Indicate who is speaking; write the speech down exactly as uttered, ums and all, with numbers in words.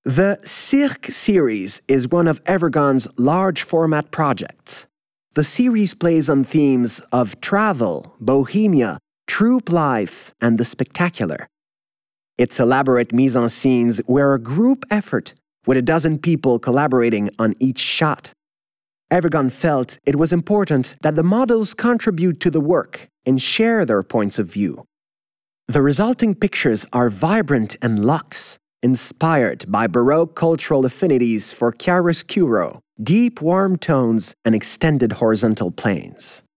Speaker 1: The Cirque series is one of Evergon's large-format projects. The series plays on themes of travel, bohemia, troupe life, and the spectacular. Its elaborate mise-en-scenes were a group effort, with a dozen people collaborating on each shot. Evergon felt it was important that the models contribute to the work and share their points of view. The resulting pictures are vibrant and luxe, inspired by Baroque cultural affinities for chiaroscuro, deep warm tones, and extended horizontal planes.